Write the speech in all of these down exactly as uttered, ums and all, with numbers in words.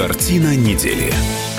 Картина недели.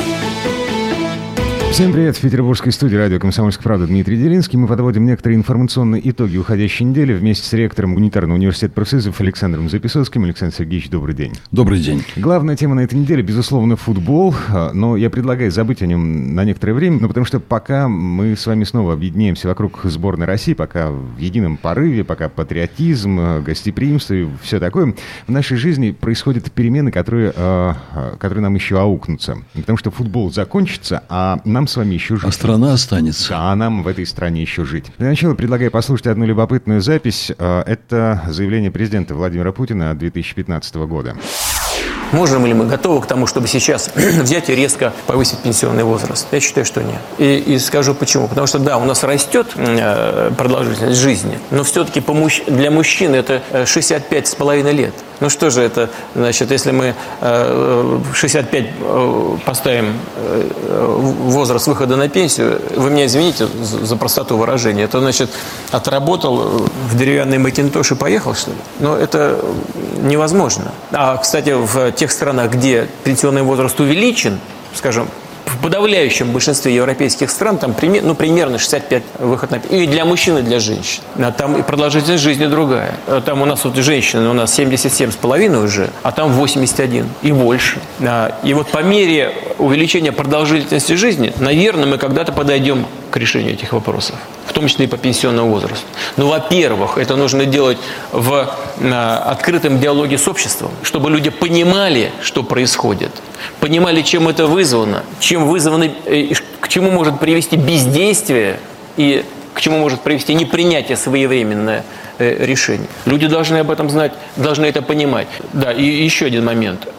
Всем привет! В петербургской студии радио «Комсомольская правда» Дмитрий Делинский. Мы подводим некоторые информационные итоги уходящей недели вместе с ректором Гуманитарного университета профсоюзов Александром Записоцким. Александр Сергеевич, добрый день. Добрый день. Главная тема на этой неделе, безусловно, футбол, но я предлагаю забыть о нем на некоторое время, ну, потому что пока мы с вами снова объединяемся вокруг сборной России, пока в едином порыве, пока патриотизм, гостеприимство и все такое, в нашей жизни происходят перемены, которые, которые нам еще аукнутся. Потому что футбол закончится, а нам с вами еще жить. А страна останется. Да, а нам в этой стране еще жить. Для начала предлагаю послушать одну любопытную запись. Это заявление президента Владимира Путина две тысячи пятнадцатого года. Можем ли мы готовы к тому, чтобы сейчас взять и резко повысить пенсионный возраст? Я считаю, что нет. И, и скажу почему. Потому что, да, у нас растет э, продолжительность жизни, но все-таки по мужч... для мужчин это шестьдесят пять с половиной лет. Ну что же это, значит, если мы э, шестьдесят пять э, поставим э, возраст выхода на пенсию, вы меня извините за, за простоту выражения, это значит, отработал в деревянный макинтош и поехал, что ли? Но это невозможно. А, кстати, в тех странах, где пенсионный возраст увеличен, скажем, в подавляющем большинстве европейских стран там ну, примерно шестьдесят пять выход на пенсию. И для мужчин, и для женщин. А там и продолжительность жизни другая. Там у нас вот женщины, у нас семьдесят семь с половиной уже, а там восемьдесят один и больше. И вот по мере увеличения продолжительности жизни, наверное, мы когда-то подойдем к решению этих вопросов, в том числе и по пенсионному возрасту. Но, во-первых, это нужно делать в открытом диалоге с обществом, чтобы люди понимали, что происходит, понимали, чем это вызвано, чем вызвано, к чему может привести бездействие и к чему может привести непринятие своевременное решение. Люди должны об этом знать, должны это понимать. Да, и еще один момент.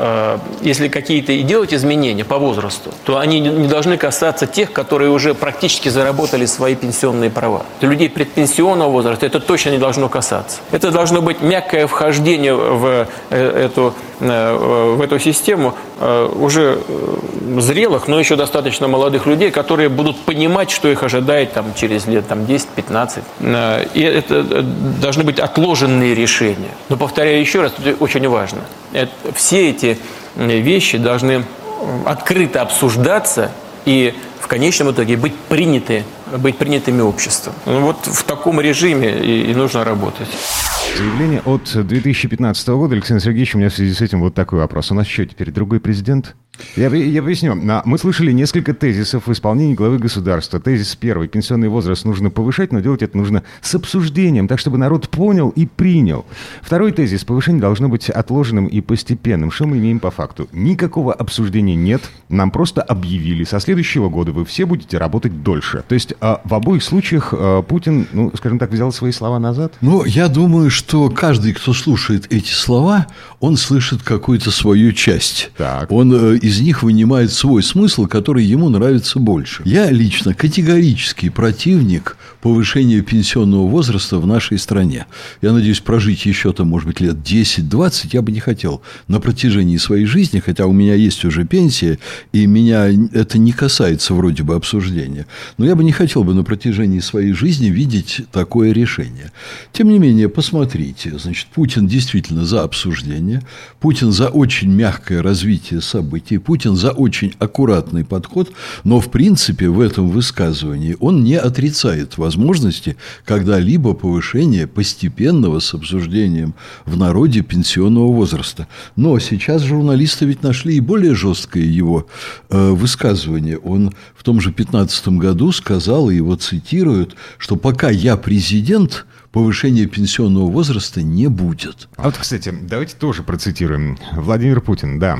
Если какие-то и делать изменения по возрасту, то они не должны касаться тех, которые уже практически заработали свои пенсионные права. Людей предпенсионного возраста это точно не должно касаться. Это должно быть мягкое вхождение в эту, в эту систему уже зрелых, но еще достаточно молодых людей, которые будут понимать, что их ожидает там, через лет там, десять-пятнадцать. И это должны быть отложенные решения. Но, повторяю еще раз, это очень важно. Это, все эти вещи должны открыто обсуждаться и в конечном итоге быть приняты, быть принятыми обществом. Ну, вот в таком режиме и, и нужно работать. Заявление от две тысячи пятнадцатого года. Александр Сергеевич, у меня в связи с этим вот такой вопрос. У нас что, теперь другой президент? Я, я поясню. Мы слышали несколько тезисов в исполнении главы государства. Тезис первый. Пенсионный возраст нужно повышать, но делать это нужно с обсуждением, так, чтобы народ понял и принял. Второй тезис. Повышение должно быть отложенным и постепенным. Что мы имеем по факту? Никакого обсуждения нет. Нам просто объявили. Со следующего года вы все будете работать дольше. То есть в обоих случаях Путин, ну, скажем так, взял свои слова назад? Ну, я думаю, что каждый, кто слушает эти слова, он слышит какую-то свою часть. Так. Он из них вынимает свой смысл, который ему нравится больше. Я лично категорический противник повышения пенсионного возраста в нашей стране. Я надеюсь прожить еще там, может быть, лет десять-двадцать я бы не хотел на протяжении своей жизни, хотя у меня есть уже пенсия, и меня это не касается вроде бы обсуждения. Но я бы не хотел бы на протяжении своей жизни видеть такое решение. Тем не менее, посмотрите, значит, Путин действительно за обсуждение, Путин за очень мягкое развитие событий, Путин за очень аккуратный подход, но, в принципе, в этом высказывании он не отрицает возможности когда-либо повышения постепенного с обсуждением в народе пенсионного возраста. Но сейчас журналисты ведь нашли и более жесткое его э, высказывание. Он в том же пятнадцатом году сказал, и его цитируют, что пока я президент, повышения пенсионного возраста не будет. А вот, кстати, давайте тоже процитируем. Владимир Путин, да.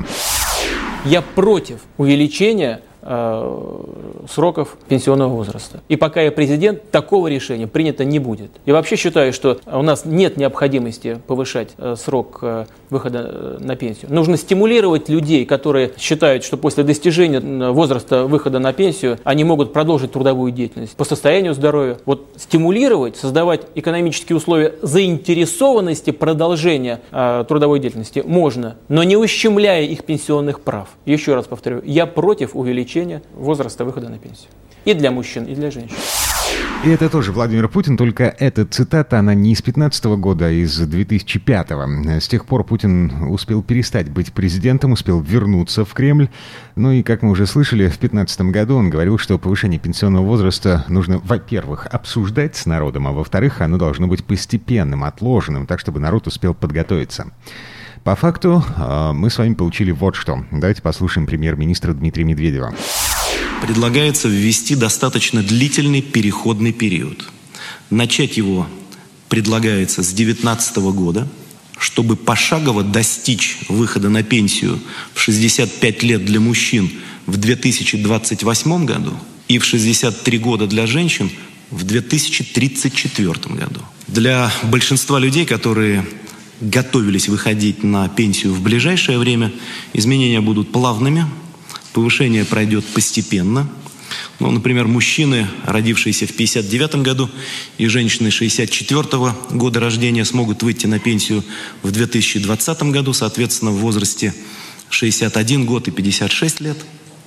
Я против увеличения э, сроков пенсионного возраста. И пока я президент, такого решения принято не будет. И вообще считаю, что у нас нет необходимости повышать э, срок э, выхода на пенсию. Нужно стимулировать людей, которые считают, что после достижения возраста выхода на пенсию они могут продолжить трудовую деятельность по состоянию здоровья. Вот стимулировать, создавать экономические условия заинтересованности продолжения э, трудовой деятельности можно, но не ущемляя их пенсионных прав. Еще раз повторю, я против увеличения возраста выхода на пенсию. И для мужчин, и для женщин. И это тоже Владимир Путин, только эта цитата, она не из пятнадцатого года, а из две тысячи пятого. С тех пор Путин успел перестать быть президентом, успел вернуться в Кремль. Ну и, как мы уже слышали, в пятнадцатом году он говорил, что повышение пенсионного возраста нужно, во-первых, обсуждать с народом, а во-вторых, оно должно быть постепенным, отложенным, так, чтобы народ успел подготовиться. По факту мы с вами получили вот что. Давайте послушаем премьер-министра Дмитрия Медведева. Предлагается ввести достаточно длительный переходный период. Начать его предлагается с две тысячи девятнадцатого года, чтобы пошагово достичь выхода на пенсию в шестьдесят пять лет для мужчин в две тысячи двадцать восьмом году и в шестьдесят три года для женщин в две тысячи тридцать четвёртом году. Для большинства людей, которые готовились выходить на пенсию в ближайшее время, изменения будут плавными. Повышение пройдет постепенно. Ну, например, мужчины, родившиеся в пятьдесят девятом году, и женщины шестьдесят четвёртого года рождения смогут выйти на пенсию в две тысячи двадцатом году, соответственно, в возрасте шестьдесят один год и пятьдесят шесть лет.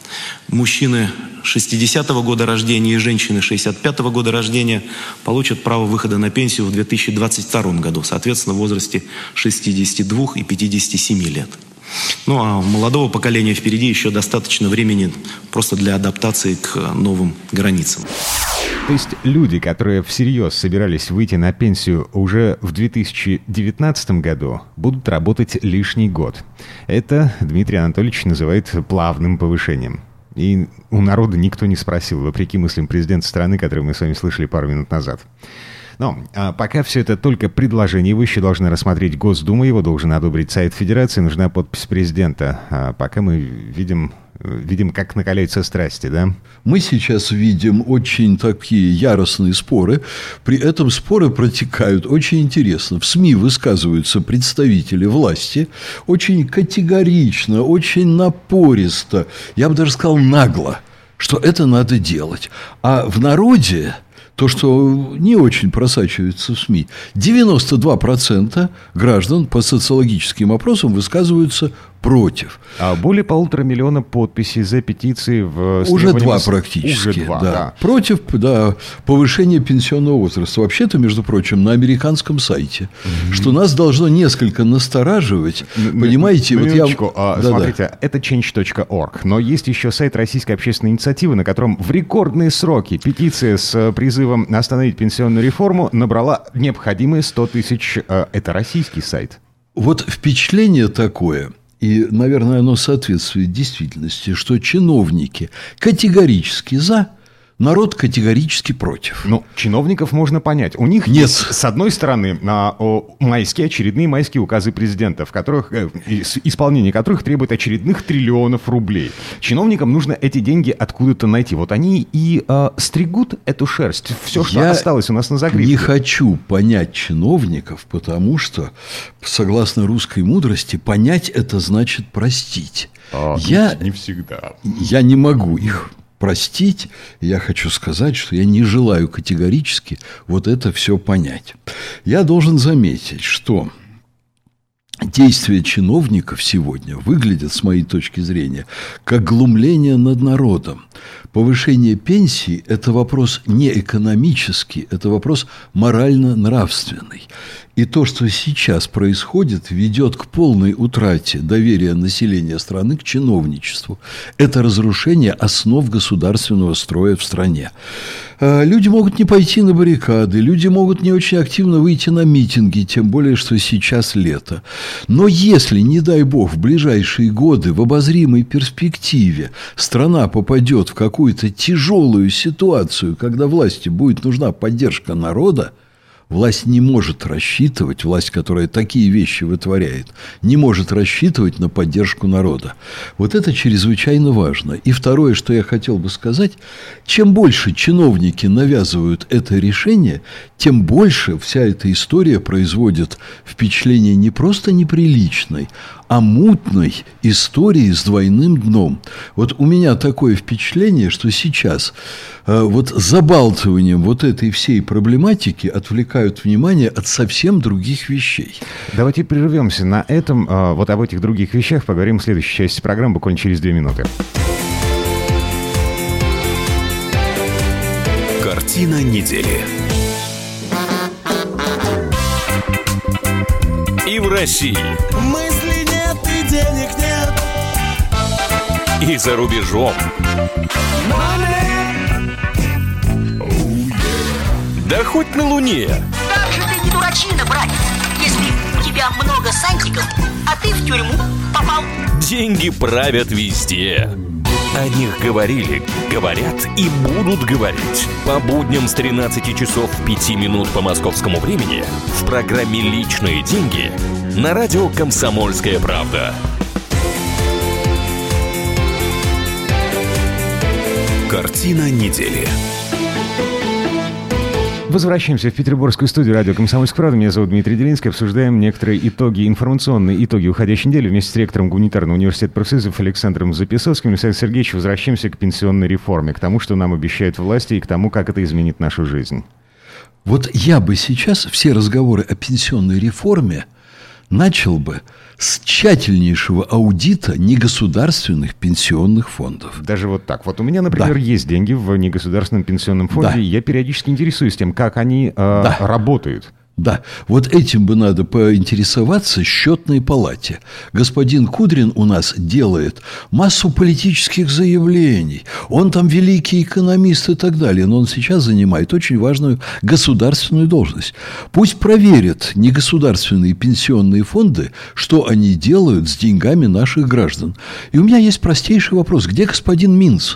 Мужчины шестидесятого года рождения и женщины шестьдесят пятого года рождения получат право выхода на пенсию в две тысячи двадцать втором году, соответственно, в возрасте шестидесяти двух и пятидесяти семи лет. Ну, а у молодого поколения впереди еще достаточно времени просто для адаптации к новым границам. То есть люди, которые всерьез собирались выйти на пенсию уже в две тысячи девятнадцатом году, будут работать лишний год. Это Дмитрий Анатольевич называет плавным повышением. И у народа никто не спросил, вопреки мыслям президента страны, которые мы с вами слышали пару минут назад. Но а пока все это только предложение, его еще должны рассмотреть Госдума, его должен одобрить Совет Федерации, нужна подпись президента. А пока мы видим, видим, как накаляются страсти, да? Мы сейчас видим очень такие яростные споры. При этом споры протекают очень интересно. В СМИ высказываются представители власти очень категорично, очень напористо, я бы даже сказал нагло, что это надо делать. А в народе то, что не очень просачивается в СМИ, девяносто два процента граждан по социологическим опросам высказываются против. А более полутора миллиона подписей за петиции в... Уже два практически. Уже два, да. да. Против, да, повышения пенсионного возраста. Вообще-то, между прочим, на американском сайте. Mm-hmm. Что нас должно несколько настораживать. Н- Понимаете? На вот минуточку. я... А, да, смотрите, да. это ченч точка орг. Но есть еще сайт Российской общественной инициативы, на котором в рекордные сроки петиция с призывом остановить пенсионную реформу набрала необходимые сто тысяч. Это российский сайт. Вот впечатление такое... И, наверное, оно соответствует действительности, что чиновники категорически за, народ категорически против. Ну, чиновников можно понять. У них Нет. есть, с одной стороны, а, о, майские, очередные майские указы президента, в которых, э, исполнение которых требует очередных триллионов рублей. Чиновникам нужно эти деньги откуда-то найти. Вот они и а, стригут эту шерсть. Все, что Я осталось у нас на загривке. не хочу понять чиновников, потому что, согласно русской мудрости, понять это значит простить. А, я, не всегда. Я не могу их простить. Я хочу сказать, что я не желаю категорически вот это все понять. Я должен заметить, что действия чиновников сегодня выглядят, с моей точки зрения, как глумление над народом. Повышение пенсии – это вопрос не экономический, это вопрос морально-нравственный. И то, что сейчас происходит, ведет к полной утрате доверия населения страны к чиновничеству. Это разрушение основ государственного строя в стране. Люди могут не пойти на баррикады, люди могут не очень активно выйти на митинги, тем более, что сейчас лето. Но если, не дай бог, в ближайшие годы, в обозримой перспективе страна попадет в какую-то тяжелую ситуацию, когда власти будет нужна поддержка народа, власть не может рассчитывать, власть, которая такие вещи вытворяет, не может рассчитывать на поддержку народа. Вот это чрезвычайно важно. И второе, что я хотел бы сказать, чем больше чиновники навязывают это решение, тем больше вся эта история производит впечатление не просто неприличной, а мутной истории с двойным дном. Вот у меня такое впечатление, что сейчас э, вот забалтыванием вот этой всей проблематики отвлекают внимание от совсем других вещей. Давайте прервемся на этом. Э, вот об этих других вещах поговорим в следующей части программы буквально через две минуты. Картина недели. И в России. Мысли нет и денег нет. И за рубежом. Money. Oh, yeah. Да хоть на Луне. Как же ты не дурачина, братец, если у тебя много сантиков, а ты в тюрьму попал. Деньги правят везде. О них говорили, говорят и будут говорить. По будням с тринадцати часов пяти минут по московскому времени в программе «Личные деньги» на радио «Комсомольская правда». Картина недели. Возвращаемся в петербургскую студию радио «Комсомольская правда». Меня зовут Дмитрий Делинский. Обсуждаем некоторые итоги, информационные итоги уходящей недели вместе с ректором Гуманитарного университета профсоюзов Александром Записоцким. Александр Сергеевич, возвращаемся к пенсионной реформе, к тому, что нам обещают власти, и к тому, как это изменит нашу жизнь. Вот я бы сейчас все разговоры о пенсионной реформе начал бы с тщательнейшего аудита негосударственных пенсионных фондов. Даже вот так. Вот у меня, например, Да. есть деньги в негосударственном пенсионном фонде, Да. и я периодически интересуюсь тем, как они э, Да. работают. Да, вот этим бы надо поинтересоваться счетной палате. Господин Кудрин у нас делает массу политических заявлений. Он там великий экономист и так далее. Но он сейчас занимает очень важную государственную должность. Пусть проверят негосударственные пенсионные фонды, что они делают с деньгами наших граждан. И у меня есть простейший вопрос. Где господин Минц?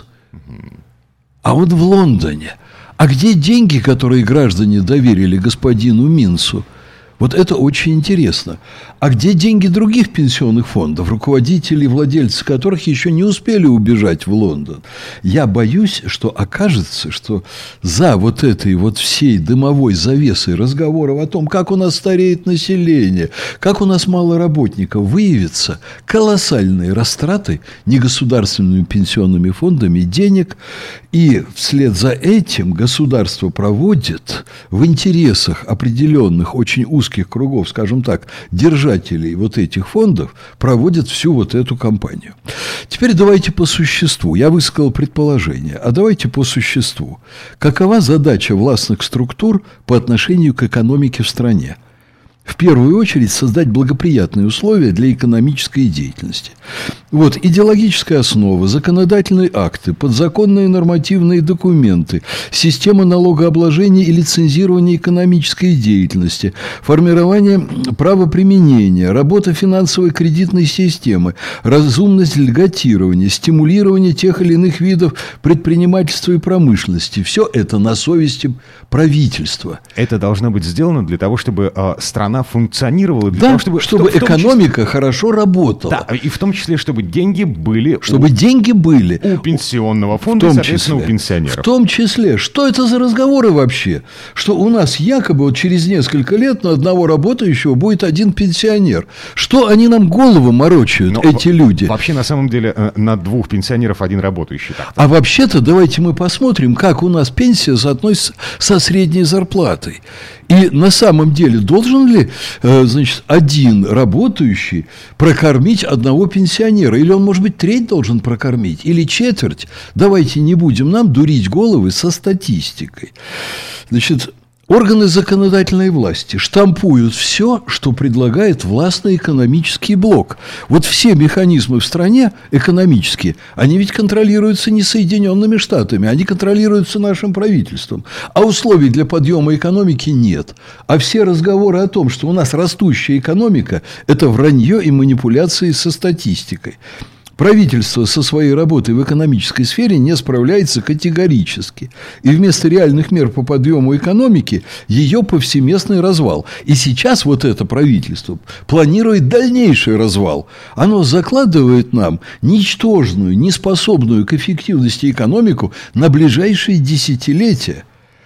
А он в Лондоне. А где деньги, которые граждане доверили господину Минцу? Вот это очень интересно. А где деньги других пенсионных фондов, руководители и владельцы которых еще не успели убежать в Лондон? Я боюсь, что окажется, что за вот этой вот всей дымовой завесой разговоров о том, как у нас стареет население, как у нас мало работников, выявятся колоссальные растраты негосударственными пенсионными фондами денег, и вслед за этим государство проводит в интересах определенных очень узких кругов, скажем так, держателей вот этих фондов, проводят всю вот эту кампанию. Теперь давайте по существу. Я высказал предположение, а давайте по существу. Какова задача властных структур по отношению к экономике в стране? В первую очередь создать благоприятные условия для экономической деятельности. Вот идеологическая основа, законодательные акты, подзаконные нормативные документы, система налогообложения и лицензирования экономической деятельности, формирование правоприменения, работа финансовой кредитной системы, разумность льготирования, стимулирование тех или иных видов предпринимательства и промышленности. Все это на совести правительства. Это должно быть сделано для того, чтобы э, страна функционировала, для Да, того, чтобы, чтобы в том экономика числе, хорошо работала. да, и в том числе, чтобы деньги были Чтобы у, деньги были у пенсионного в фонда, и, том соответственно, числе, у пенсионеров. В том числе. Что это за разговоры вообще? Что у нас якобы вот через несколько лет на одного работающего будет один пенсионер. Что они нам голову морочают, Но эти люди? Вообще, на самом деле, э, на двух пенсионеров один работающий. Так. А вообще-то давайте мы посмотрим, как у нас пенсия соотносится со средней зарплатой. И на самом деле должен ли, э, значит, один работающий прокормить одного пенсионера? Или он, может быть, треть должен прокормить? Или четверть? Давайте не будем нам дурить головы со статистикой. Значит, органы законодательной власти штампуют все, что предлагает властный экономический блок. Вот все механизмы в стране экономические, они ведь контролируются не Соединенными Штатами, они контролируются нашим правительством. А условий для подъема экономики нет. А все разговоры о том, что у нас растущая экономика, это вранье и манипуляции со статистикой. Правительство со своей работой в экономической сфере не справляется категорически. И вместо реальных мер по подъему экономики ее повсеместный развал. И сейчас вот это правительство планирует дальнейший развал. Оно закладывает нам ничтожную, неспособную к эффективности экономику на ближайшие десятилетия.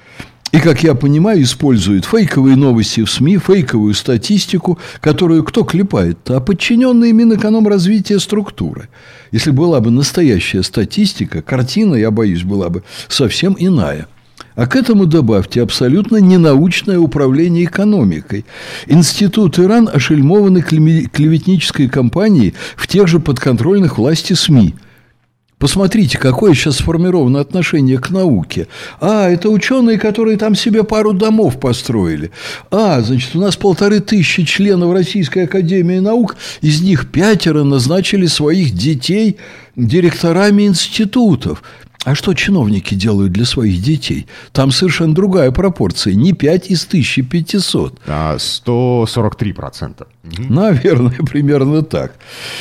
И, как я понимаю, используют фейковые новости в СМИ, фейковую статистику, которую кто клепает-то? А подчиненные Минэкономразвития структуры. Если была бы настоящая статистика, картина, я боюсь, была бы совсем иная. А к этому добавьте абсолютно ненаучное управление экономикой. Институт Иран ошельмованы клеветнической кампанией в тех же подконтрольных власти СМИ. Посмотрите, какое сейчас сформировано отношение к науке. А, это ученые, которые там себе пару домов построили. А, значит, у нас полторы тысячи членов Российской академии наук, из них пятеро назначили своих детей директорами институтов. А что чиновники делают для своих детей? Там совершенно другая пропорция. Не пять из тысячи пятисот. А сто сорок три процента. Наверное, примерно так.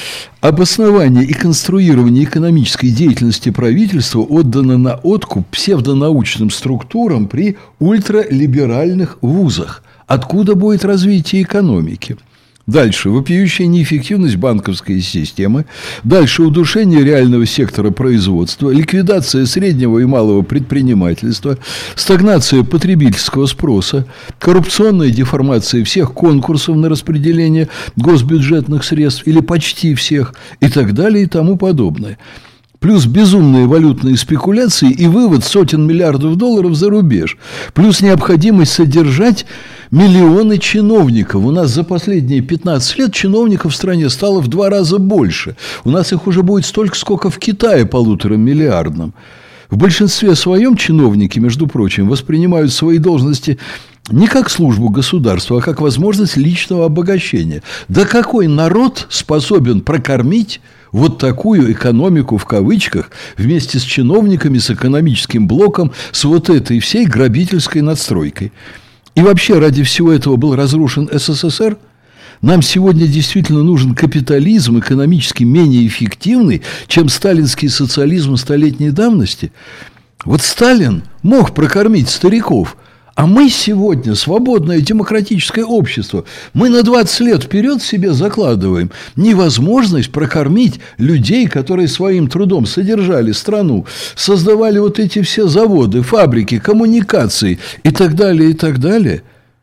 Обоснование и конструирование экономической деятельности правительства отдано на откуп псевдонаучным структурам при ультралиберальных вузах. Откуда будет развитие экономики? Дальше. Вопиющая неэффективность банковской системы. Дальше. Удушение реального сектора производства. Ликвидация среднего и малого предпринимательства. Стагнация потребительского спроса. Коррупционная деформация всех конкурсов на распределение госбюджетных средств. Или почти всех. И так далее и тому подобное. Плюс безумные валютные спекуляции и вывод сотен миллиардов долларов за рубеж. Плюс необходимость содержать миллионы чиновников. У нас за последние пятнадцать лет чиновников в стране стало в два раза больше. У нас их уже будет столько, сколько в Китае полуторамиллиардном. В большинстве своем чиновники, между прочим, воспринимают свои должности не как службу государству, а как возможность личного обогащения. Да какой народ способен прокормить вот такую экономику, в кавычках, вместе с чиновниками, с экономическим блоком, с вот этой всей грабительской надстройкой? И вообще ради всего этого был разрушен СССР? Нам сегодня действительно нужен капитализм, экономически менее эффективный, чем сталинский социализм столетней давности? Вот Сталин мог прокормить стариков, а мы сегодня, свободное демократическое общество, мы на двадцать лет вперед себе закладываем невозможность прокормить людей, которые своим трудом содержали страну, создавали вот эти все заводы, фабрики, коммуникации и так далее, и так далее.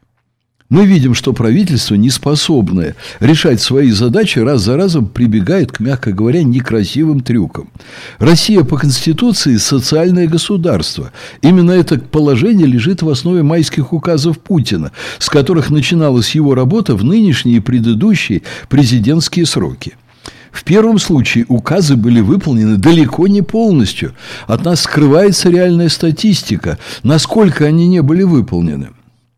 Мы видим, что правительство, неспособное решать свои задачи, раз за разом прибегает к, мягко говоря, некрасивым трюкам. Россия по Конституции – социальное государство. Именно это положение лежит в основе майских указов Путина, с которых начиналась его работа в нынешние и предыдущие президентские сроки. В первом случае указы были выполнены далеко не полностью. От нас скрывается реальная статистика, насколько они не были выполнены.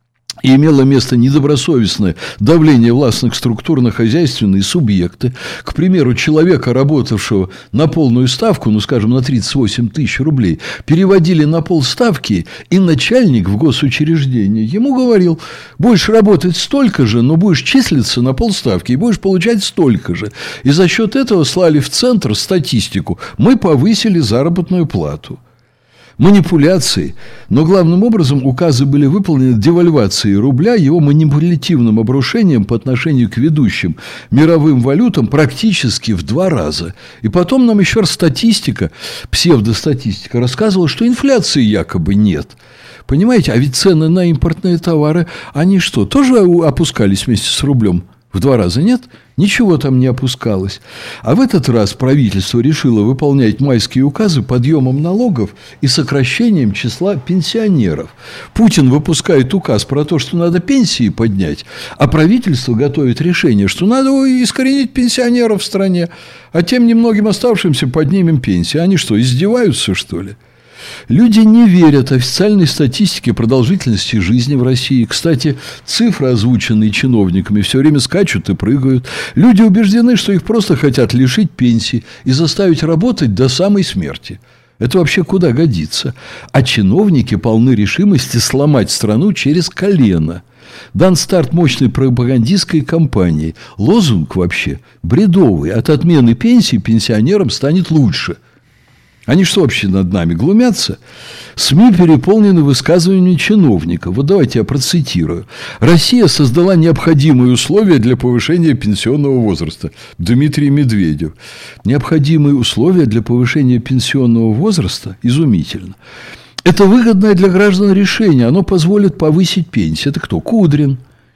И имело место недобросовестное давление властных структур на хозяйственные субъекты. К примеру, человека, работавшего на полную ставку, ну, скажем, на тридцать восемь тысяч рублей, переводили на полставки, и начальник в госучреждении ему говорил: будешь работать столько же, но будешь числиться на полставки и будешь получать столько же. И за счет этого слали в центр статистику: мы повысили заработную плату. Манипуляции, но главным образом указы были выполнены девальвацией рубля, его манипулятивным обрушением по отношению к ведущим мировым валютам практически в два раза. И потом нам еще раз статистика, псевдостатистика рассказывала, что инфляции якобы нет. Понимаете, а ведь цены на импортные товары, они что, тоже опускались вместе с рублем? В два раза нет? Ничего там не опускалось. А в этот раз правительство решило выполнять майские указы подъемом налогов и сокращением числа пенсионеров. Путин выпускает указ про то, что надо пенсии поднять, а правительство готовит решение, что надо искоренить пенсионеров в стране, а тем немногим оставшимся поднимем пенсии. Они что, издеваются, что ли? Люди не верят официальной статистике продолжительности жизни в России. Кстати, цифры, озвученные чиновниками, все время скачут и прыгают. Люди убеждены, что их просто хотят лишить пенсии и заставить работать до самой смерти. Это вообще куда годится? А чиновники полны решимости сломать страну через колено. Дан старт мощной пропагандистской кампании. Лозунг вообще бредовый: от отмены пенсии пенсионерам станет лучше. Они что вообще над нами глумятся? СМИ переполнены высказываниями чиновников. Вот давайте я процитирую. Россия создала необходимые условия для повышения пенсионного возраста. Дмитрий Медведев. Необходимые условия для повышения пенсионного возраста? Изумительно. Это выгодное для граждан решение. Оно позволит повысить пенсию. Это кто? Кудрин.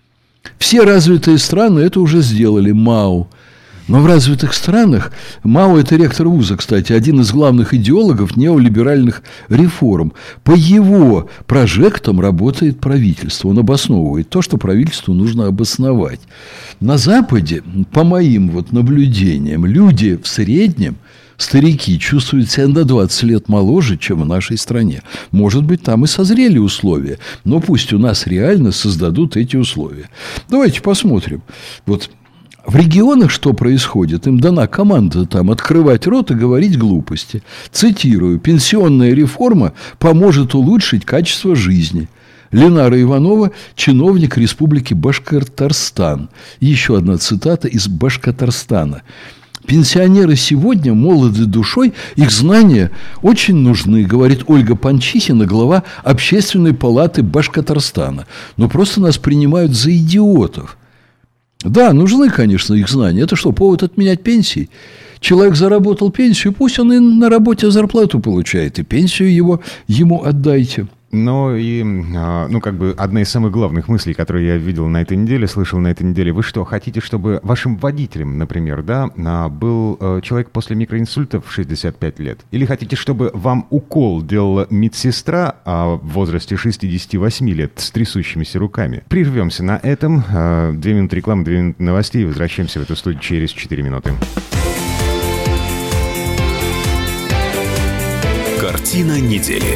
Все развитые страны это уже сделали. МАО. Но в развитых странах, Мао – это ректор вуза, кстати, один из главных идеологов неолиберальных реформ. По его прожектам работает правительство. Он обосновывает то, что правительству нужно обосновать. На Западе, по моим вот наблюдениям, люди в среднем старики чувствуют себя на двадцать лет моложе, чем в нашей стране. Может быть, там и созрели условия, но пусть у нас реально создадут эти условия. Давайте посмотрим. Вот в регионах что происходит? Им дана команда там открывать рот и говорить глупости. Цитирую: «Пенсионная реформа поможет улучшить качество жизни». Ленара Иванова, чиновник Республики Башкортостан. Еще одна цитата из Башкортостана. «Пенсионеры сегодня молоды душой, их знания очень нужны», говорит Ольга Панчихина, глава Общественной палаты Башкортостана. «Но просто нас принимают за идиотов». Да, нужны, конечно, их знания. Это что, повод отменять пенсии? Человек заработал пенсию, пусть он и на работе зарплату получает, и пенсию его, ему отдайте. Но и, ну, как бы, одна из самых главных мыслей, которые я видел на этой неделе, слышал на этой неделе: вы что, хотите, чтобы вашим водителем, например, да, был человек после микроинсульта в шестьдесят пять лет? Или хотите, чтобы вам укол делала медсестра в возрасте шестидесяти восьми лет с трясущимися руками? Прервемся на этом. Две минуты рекламы, две минуты новостей. Возвращаемся в эту студию через четыре минуты. Картина недели.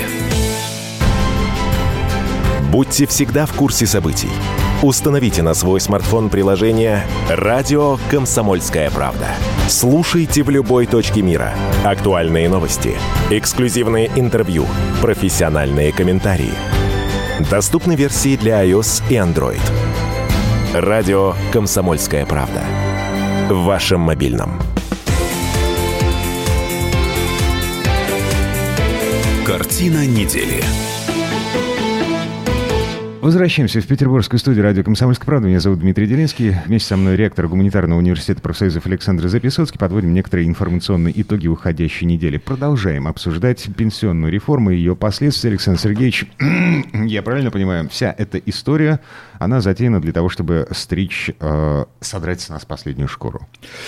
Будьте всегда в курсе событий. Установите на свой смартфон приложение «Радио Комсомольская правда». Слушайте в любой точке мира. Актуальные новости, эксклюзивные интервью, профессиональные комментарии. Доступны версии для iOS и Android. «Радио Комсомольская правда». В вашем мобильном. Картина недели. Возвращаемся в петербургскую студию радио «Комсомольская правда». Меня зовут Дмитрий Делинский. Вместе со мной ректор Гуманитарного университета профсоюзов Александр Записоцкий. Подводим некоторые информационные итоги уходящей недели. Продолжаем обсуждать пенсионную реформу и ее последствия. Александр Сергеевич, я правильно понимаю, вся эта история, она затеяна для того, чтобы стричь, э, содрать с нас последнюю шкуру?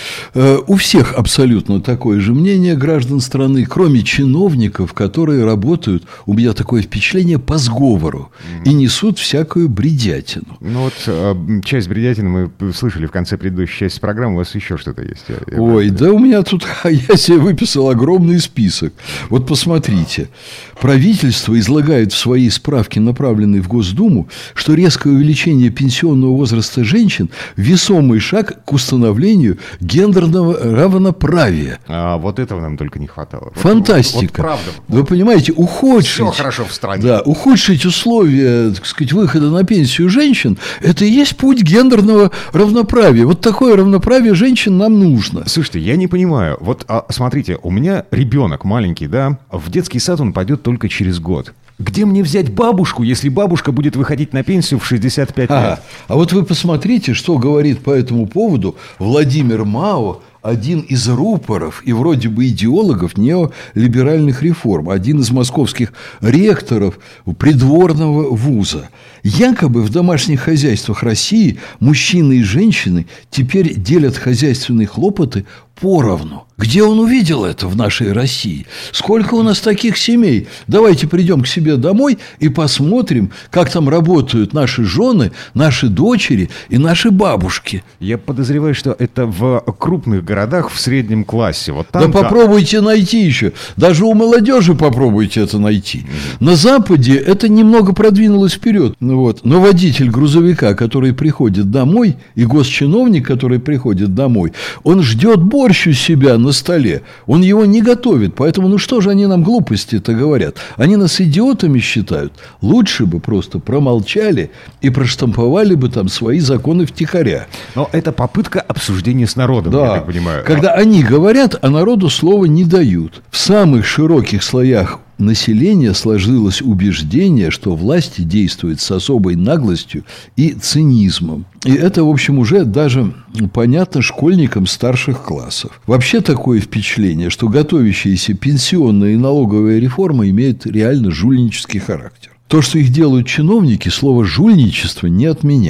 У всех абсолютно такое же мнение граждан страны, кроме чиновников, которые работают, у меня такое впечатление, по сговору mm-hmm. и несут всякую бредятину. Ну вот э, часть бредятины мы слышали в конце предыдущей части программы. У вас еще что-то есть? Я, я Ой, да у меня тут, я себе выписал огромный список. Вот посмотрите. Правительство излагает в своей справке, направленной в Госдуму, что резкое увеличение пенсионного возраста женщин – весомый шаг к установлению гендерного равноправия. А вот этого нам только не хватало. Фантастика. Вот, вот правда. Вы понимаете, ухудшить... Все хорошо в стране. Да, ухудшить условия, так сказать, выхода на пенсию женщин – это и есть путь гендерного равноправия. Вот такое равноправие женщин нам нужно. Слушайте, я не понимаю. Вот а, смотрите, у меня ребенок маленький, да, в детский сад он пойдет только через год. Где мне взять бабушку, если бабушка будет выходить на пенсию в шестьдесят пять лет? А, а вот вы посмотрите, что говорит по этому поводу Владимир Мао, один из рупоров и вроде бы идеологов неолиберальных реформ, один из московских ректоров придворного вуза. Якобы в домашних хозяйствах России мужчины и женщины теперь делят хозяйственные хлопоты поровну. Где он увидел это в нашей России? Сколько у нас таких семей? Давайте придем к себе домой и посмотрим, как там работают наши жены, наши дочери и наши бабушки. Я подозреваю, что это в крупных городах в среднем классе. Вот там, да попробуйте найти еще. Даже у молодежи попробуйте это найти. Mm-hmm. На Западе это немного продвинулось вперед. Ну, вот. Но водитель грузовика, который приходит домой, и госчиновник, который приходит домой, он ждет борщ у себя на столе. Он его не готовит. Поэтому, ну что же они нам глупости-то говорят? Они нас идиотами считают. Лучше бы просто промолчали и проштамповали бы там свои законы втихаря. Но это попытка обсуждения с народом, да. я так понимаю. Когда они говорят, а народу слова не дают. В самых широких слоях населения сложилось убеждение, что власти действуют с особой наглостью и цинизмом. И это, в общем, уже даже понятно школьникам старших классов. Вообще такое впечатление, что готовящаяся пенсионная и налоговая реформа имеют реально жульнический характер. То, что их делают чиновники, слово «жульничество» не отменяет.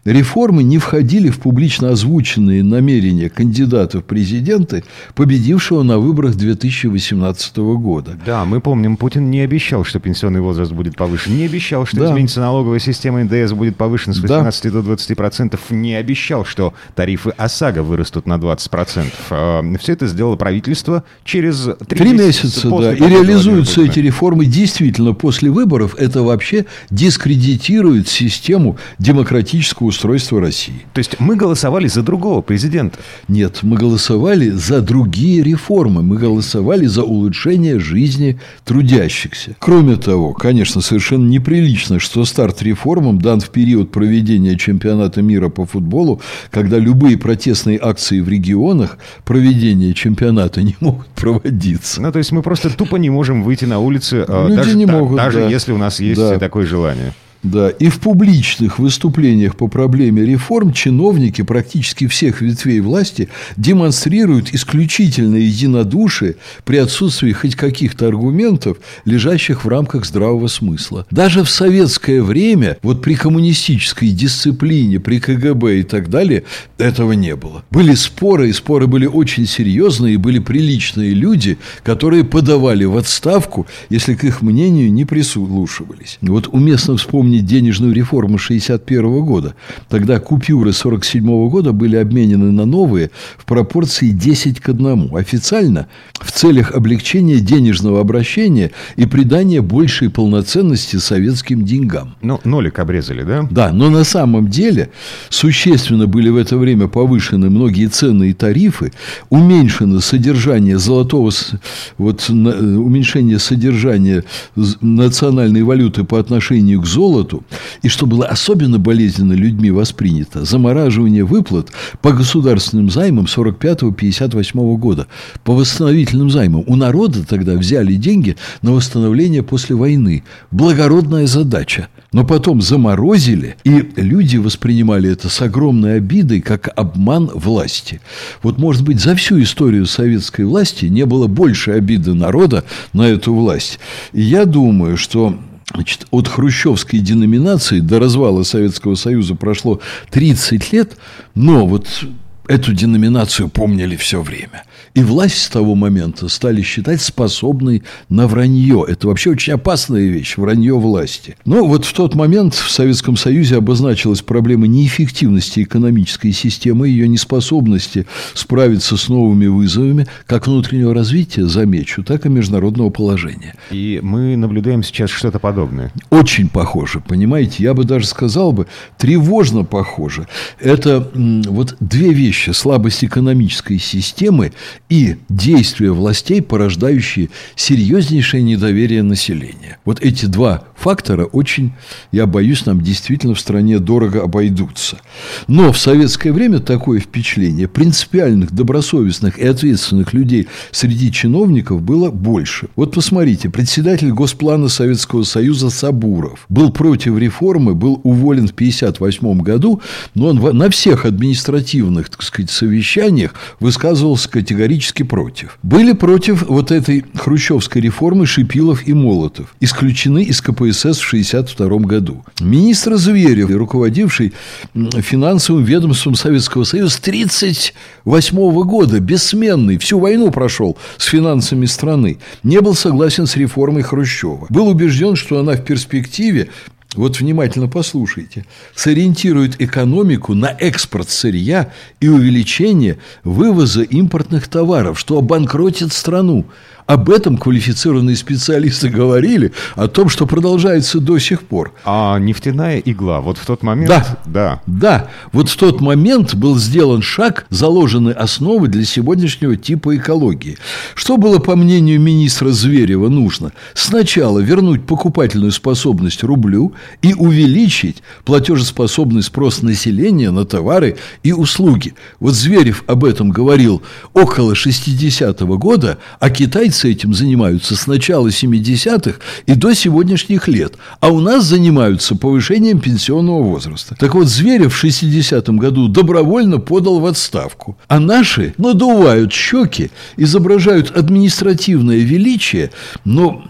реформы не входили в публично озвученные намерения кандидатов в президенты, победившего на выборах две тысячи восемнадцатого года. Да, мы помним, Путин не обещал, что пенсионный возраст будет повышен, не обещал, что да. изменится налоговая система, эн дэ эс будет повышен с восемнадцати да. до двадцати процентов, не обещал, что тарифы ОСАГО вырастут на двадцать процентов. Все это сделало правительство через три, три месяца. Да. И реализуются эти реформы действительно после выборов. Это вообще дискредитирует систему демократического устройства России. То есть мы голосовали за другого президента? Нет, мы голосовали за другие реформы. Мы голосовали за улучшение жизни трудящихся. Кроме того, конечно, совершенно неприлично, что старт реформам дан в период проведения чемпионата мира по футболу, когда любые протестные акции в регионах проведения чемпионата не могут проводиться. Ну, то есть мы просто тупо не можем выйти на улицы, Люди даже, не могут, даже да. если у нас есть да. такое желание. Да, и в публичных выступлениях по проблеме реформ чиновники практически всех ветвей власти демонстрируют исключительное единодушие при отсутствии хоть каких-то аргументов, лежащих в рамках здравого смысла. Даже в советское время, вот при коммунистической дисциплине, при ка гэ бэ и так далее, этого не было. Были споры, и споры были очень серьезные, и были приличные люди, которые подавали в отставку, если к их мнению не прислушивались. Вот уместно вспомнить денежную реформу шестьдесят первого года. Тогда купюры сорок седьмого года были обменены на новые в пропорции десять к одному. Официально в целях облегчения денежного обращения и придания большей полноценности советским деньгам. Ну, нолик обрезали, да? Да, но на самом деле существенно были в это время повышены многие цены и тарифы, уменьшено содержание золотого, вот, уменьшение содержания национальной валюты по отношению к золоту. И что было особенно болезненно людьми воспринято, замораживание выплат по государственным займам сорок пятого — пятьдесят восьмого года. По восстановительным займам. У народа тогда взяли деньги на восстановление после войны. Благородная задача. Но потом заморозили, и люди воспринимали это с огромной обидой, как обман власти. Вот, может быть, за всю историю советской власти не было больше обиды народа на эту власть. И я думаю, что... Значит, от хрущевской деноминации до развала Советского Союза прошло тридцать лет, но вот эту деноминацию помнили все время. И власть с того момента стали считать способной на вранье. Это вообще очень опасная вещь, вранье власти. Но вот в тот момент в Советском Союзе обозначилась проблема неэффективности экономической системы, ее неспособности справиться с новыми вызовами, как внутреннего развития, замечу, так и международного положения. И мы наблюдаем сейчас что-то подобное. Очень похоже, понимаете? Я бы даже сказал бы, тревожно похоже. Это вот две вещи. Слабость экономической системы и действия властей, порождающие серьезнейшее недоверие населения. Вот эти два фактора очень, я боюсь, нам действительно в стране дорого обойдутся. Но в советское время такое впечатление принципиальных, добросовестных и ответственных людей среди чиновников было больше. Вот посмотрите, председатель Госплана Советского Союза Сабуров был против реформы, был уволен в пятьдесят восьмом году, но он на всех административных, так сказать, совещаниях высказывался категорически против. Были против вот этой хрущевской реформы Шипилов и Молотов, исключены из ка пэ эс эс в шестьдесят втором году. Министр Зверев, руководивший финансовым ведомством Советского Союза с тридцать восьмого года, бессменный, всю войну прошел с финансами страны, не был согласен с реформой Хрущева. Был убежден, что она в перспективе, вот внимательно послушайте, сориентирует экономику на экспорт сырья и увеличение вывоза импортных товаров, что обанкротит страну. Об этом квалифицированные специалисты говорили, о том, что продолжается до сих пор. А нефтяная игла, вот в тот момент... Да, да. да, вот в тот момент был сделан шаг, заложены основы для сегодняшнего типа экологии. Что было, по мнению министра Зверева, нужно? Сначала вернуть покупательную способность рублю и увеличить платежеспособный спрос населения на товары и услуги. Вот Зверев об этом говорил около шестидесятого года, а китайцы этим занимаются с начала семидесятых и до сегодняшних лет. А у нас занимаются повышением пенсионного возраста. Так вот, Зверев в шестидесятом году добровольно подал в отставку. А наши надувают щеки, изображают административное величие, но...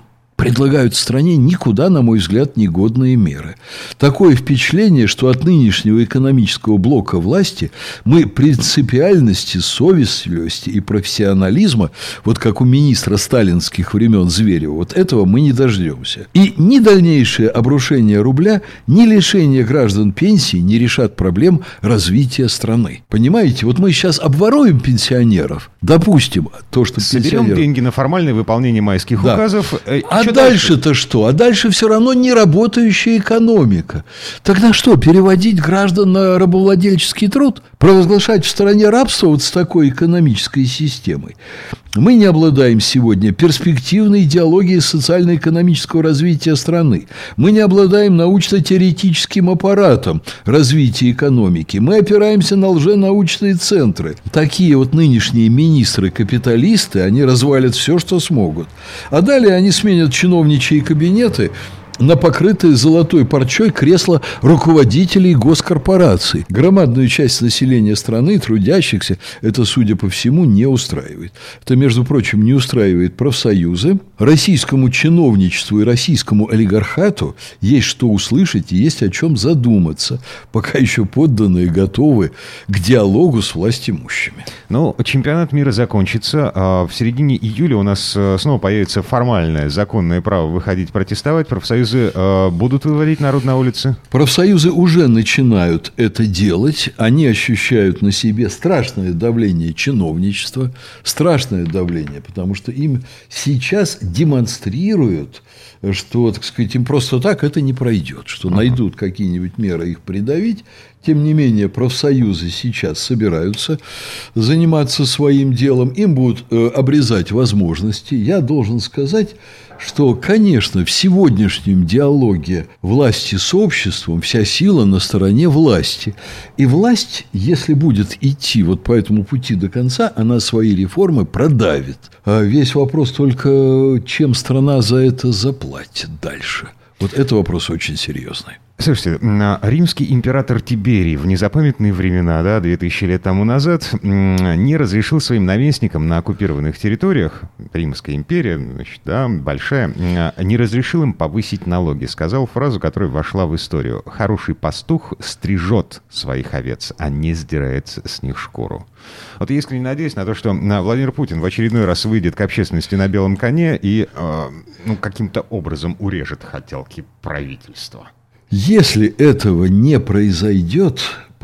предлагают стране никуда, на мой взгляд, негодные меры. Такое впечатление, что от нынешнего экономического блока власти мы принципиальности, совестливости и профессионализма, вот как у министра сталинских времен Зверева, вот этого мы не дождемся. И ни дальнейшее обрушение рубля, ни лишение граждан пенсии не решат проблем развития страны. Понимаете, вот мы сейчас обворуем пенсионеров, допустим, то, что соберем пенсионеров... деньги на формальное выполнение майских Да. указов. А дальше-то что? А дальше все равно не работающая экономика. Тогда что, переводить граждан на рабовладельческий труд? Провозглашать в стране рабство вот с такой экономической системой? Мы не обладаем сегодня перспективной идеологией социально-экономического развития страны. Мы не обладаем научно-теоретическим аппаратом развития экономики. Мы опираемся на лженаучные центры. Такие вот нынешние министры-капиталисты, они развалят все, что смогут. А далее они сменят чиновничьи кабинеты на покрытые золотой парчой кресла руководителей госкорпораций. Громадную часть населения страны, трудящихся, это, судя по всему, не устраивает. Это, между прочим, не устраивает профсоюзы. Российскому чиновничеству и российскому олигархату есть что услышать и есть о чем задуматься, пока еще подданные готовы к диалогу с властимущими. Ну, чемпионат мира закончится. В середине июля у нас снова появится формальное законное право выходить протестовать. Профсоюзы будут выводить народ на улицы? Профсоюзы уже начинают это делать. Они ощущают на себе страшное давление чиновничества, страшное давление, потому что им сейчас демонстрируют, что, так сказать, им просто так это не пройдет, что найдут какие-нибудь меры их придавить. Тем не менее, профсоюзы сейчас собираются заниматься своим делом, им будут э, обрезать возможности. Я должен сказать, что, конечно, в сегодняшнем диалоге власти с обществом вся сила на стороне власти. И власть, если будет идти вот по этому пути до конца, она свои реформы продавит. А весь вопрос только, чем страна за это заплатит дальше. Вот это вопрос очень серьезный. Слушайте, римский император Тиберий в незапамятные времена, да, две тысячи лет тому назад, не разрешил своим наместникам на оккупированных территориях, Римская империя, значит, да, большая, не разрешил им повысить налоги. Сказал фразу, которая вошла в историю. «Хороший пастух стрижет своих овец, а не сдирает с них шкуру». Вот я искренне надеюсь на то, что Владимир Путин в очередной раз выйдет к общественности на белом коне и э, ну, каким-то образом урежет хотелки правительства. Если этого не произойдет,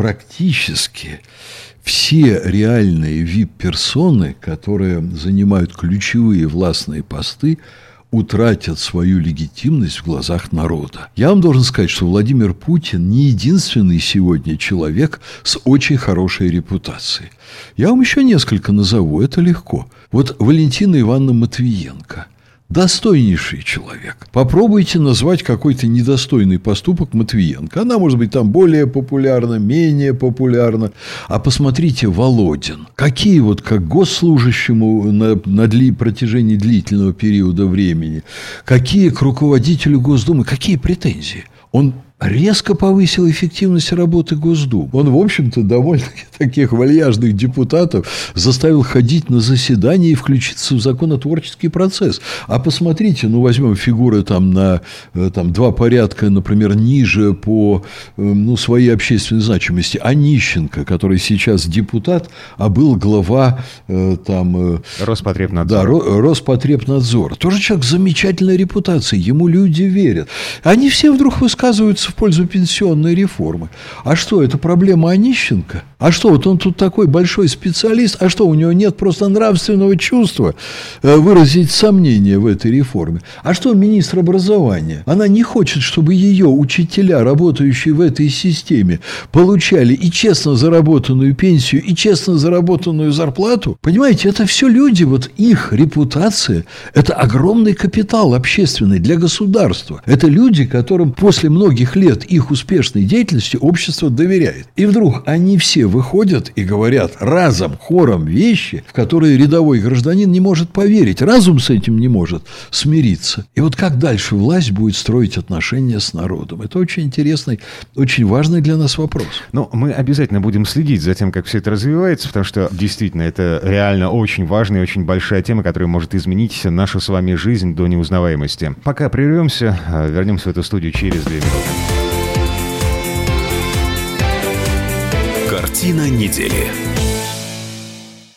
практически все реальные ви ай пи-персоны, которые занимают ключевые властные посты, утратят свою легитимность в глазах народа. Я вам должен сказать, что Владимир Путин не единственный сегодня человек с очень хорошей репутацией. Я вам еще несколько назову, это легко. Вот Валентина Ивановна Матвиенко. Достойнейший человек. Попробуйте назвать какой-то недостойный поступок Матвиенко. Она, может быть, там более популярна, менее популярна. А посмотрите, Володин. Какие вот, как госслужащему на, на дли, протяжении длительного периода времени, какие к руководителю Госдумы, какие претензии? Он резко повысил эффективность работы Госдумы. Он, в общем-то, довольно-таки таких вальяжных депутатов заставил ходить на заседания и включиться в законотворческий процесс. А посмотрите, ну, возьмем фигуры там на там, два порядка, например, ниже по ну, своей общественной значимости. Онищенко, который сейчас депутат, а был глава там... Роспотребнадзора. Да, Роспотребнадзора. Тоже человек с замечательной репутацией. Ему люди верят. Они все вдруг высказываются в пользу пенсионной реформы. А что, это проблема Онищенко? А что, вот он тут такой большой специалист, а что, у него нет просто нравственного чувства выразить сомнения в этой реформе? А что, министр образования? Она не хочет, чтобы ее учителя, работающие в этой системе, получали и честно заработанную пенсию, и честно заработанную зарплату? Понимаете, это все люди, вот их репутация, это огромный капитал общественный для государства. Это люди, которым после многих лет их успешной деятельности общество доверяет. И вдруг они все выходят и говорят разом, хором вещи, в которые рядовой гражданин не может поверить. Разум с этим не может смириться. И вот как дальше власть будет строить отношения с народом? Это очень интересный, очень важный для нас вопрос. Ну, мы обязательно будем следить за тем, как все это развивается, потому что действительно это реально очень важная и очень большая тема, которая может изменить нашу с вами жизнь до неузнаваемости. Пока прервемся, вернемся в эту студию через две минуты. Картина недели.